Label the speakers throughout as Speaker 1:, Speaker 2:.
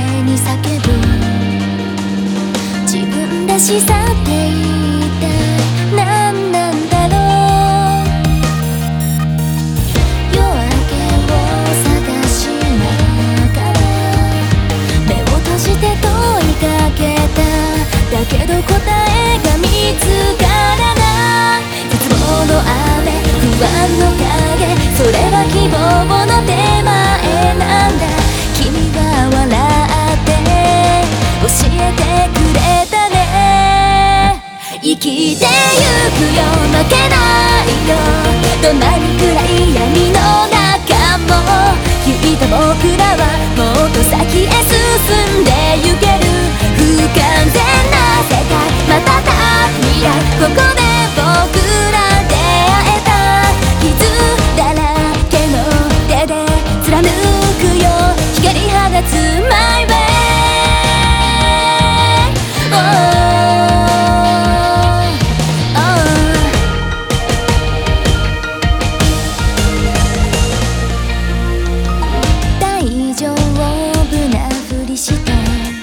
Speaker 1: 前に叫ぶ自分らしさって一体何なんだろう。夜明けを探しながら目を閉じて問いかけた。だけど答えが見つからない。絶望の雨、不安の影、それは希望の手前なんだ。君が笑って教えてくれたね。生きてゆくよ、負けないよ。どんなに暗い闇の中もきっと僕らはもっと先へ進んでゆける。不完全な世界、瞬く未来、ここで僕ら出会えた。傷だらけの手で貫くよ、光放つ My way、大丈夫なふりして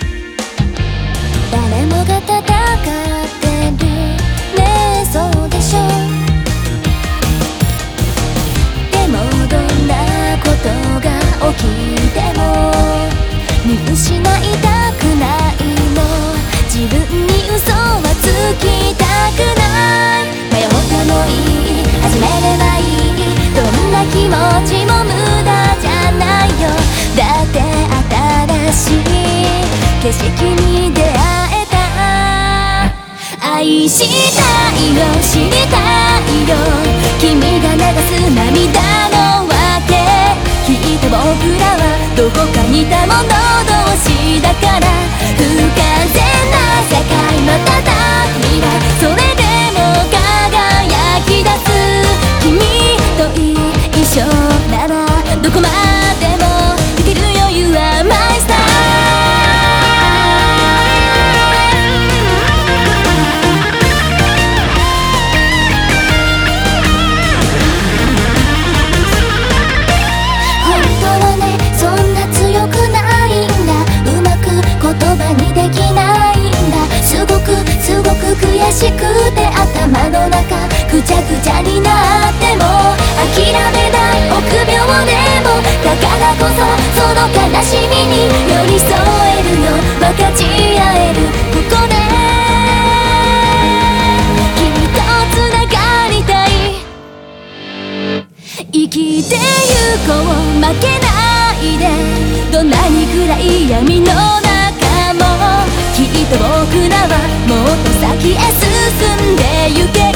Speaker 1: 誰もが戦ってるね。そうでしょ。でもどんなことが起きても見失いたくないの。自分に嘘はつきたくない。迷ってもいい、始めればいい。どんな気持ちも無駄じゃないよ。だって新しい景色に出会えた。愛したいよ、知りたいよ、君が流す涙の訳。きっと僕らはどこか似た者同士だから。不完全な世界、瞬く未来、それでも輝き出す。君と一緒ならどこまでもできるよ。You are my star。悔しくて頭の中ぐちゃぐちゃになっても諦めない臆病でも、だからこそその悲しみに寄り添えるよ。分かち合えるここで君とつながりたい。生きてゆこう、負けないで。どんなに暗い闇の中もきっと僕らはもっと先へ進んでゆけ